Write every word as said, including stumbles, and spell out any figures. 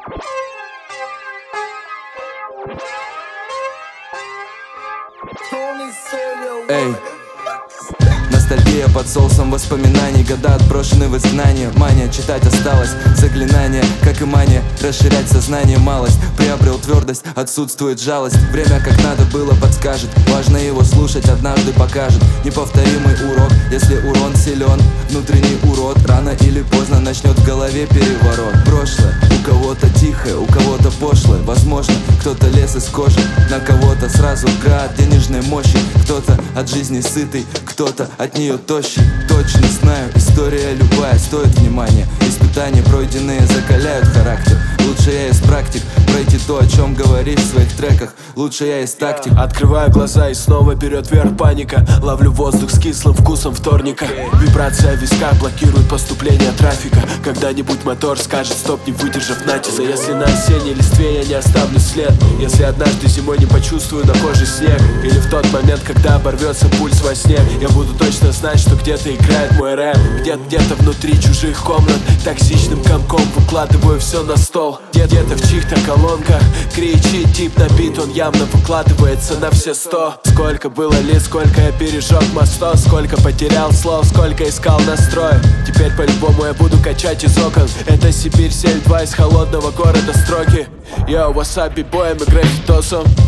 Эй, ностальгия под соусом воспоминаний. Года отброшены в изгнание. Мания читать осталось, заклинание, как и мания расширять сознание. Малость приобрел твердость, отсутствует жалость. Время как надо было подскажет. Важно его слушать, однажды покажет. Неповторимый урок, если урон силен. Внутренний урод рано или поздно начнет в голове переворот. Прошлое у кого-то тихое, у кого-то пошлое. Возможно, кто-то лез из кожи, на кого-то сразу град денежной мощи. Кто-то от жизни сытый, кто-то от нее тощий. Точно знаю, история любая стоит внимания. Испытания пройденные закаляют характер. Лучше я из практик пройти то, о чем говоришь в своих треках. Лучше я из тактик. Открываю глаза и снова берет вверх паника. Ловлю воздух с кислым вкусом вторника. Вибрация в висках блокирует поступление трафика. Когда-нибудь мотор скажет стоп, не выдержав натиска. Если на осенней листве я не оставлю след, если однажды зимой не почувствую на коже снег, или в тот момент, когда оборвется пульс во сне, я буду точно знать, что где-то играет мой рэп. Где-то где-то внутри чужих комнат токсичным комком выкладываю все на стол. Где-то в чьих-то колонках кричит тип на бит, он явно выкладывается на все сто. Сколько было лет, сколько я пережег мостов, сколько потерял слов, сколько искал настрой. Теперь по-любому я буду качать из окон. Это Сибирь семь два из холодного города строки. Йоу, васаби боем и граффитосом.